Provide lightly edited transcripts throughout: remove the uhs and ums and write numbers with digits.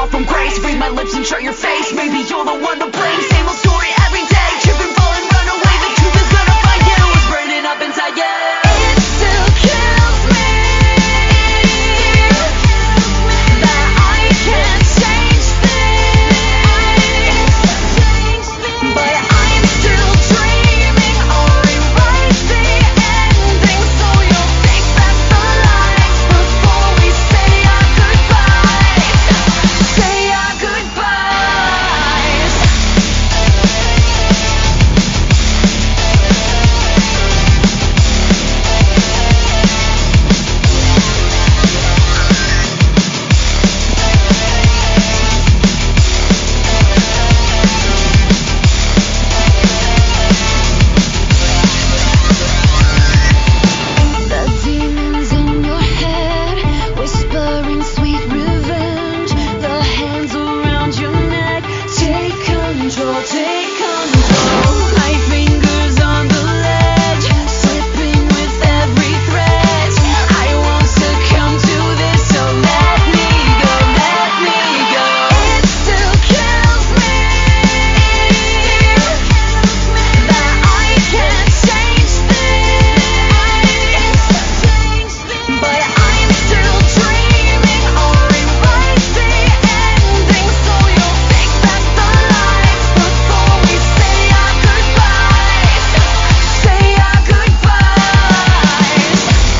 fall from grace. Read my lips and show your face. Maybe you're the one to blame. Same old story every day. Trip and fall and run away. The truth is gonna find you. It's burning up inside you. It still kills me that I can't change things, but I'm still dreaming or rewrite the ending. So you'll think that's the lies before we say our goodbyes. Say our goodbyes. The demons in your head, whispering sweet revenge. The hands around your neck, take control, take control. My fingers on the ledge, slipping with every threat. I won't succumb to this, so let me go, let me go. It still kills me that I can't change things, but I'm still dreaming or rewrite the ending. So you'll think that's the lies before we say our goodbyes. Say our goodbyes.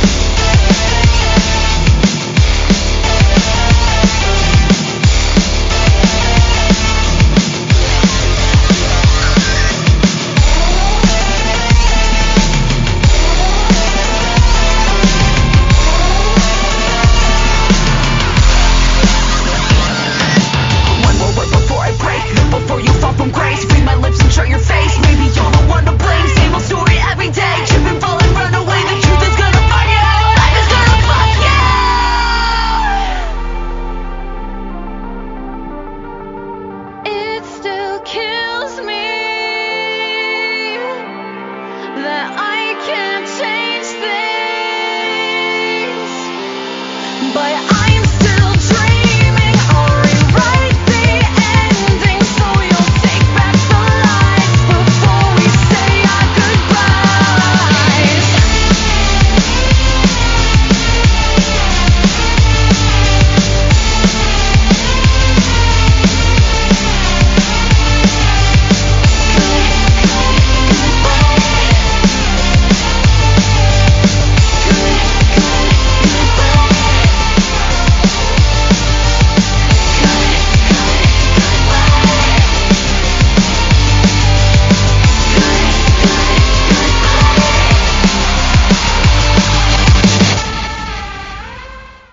One more word before I break, before you fall from grace. Read my lips and show your face. Maybe you're the one to blame. Same old story every day. Trip and fall and run away. The truth is gonna find you. Life is gonna fuck you. It still kills me that I can't change things, but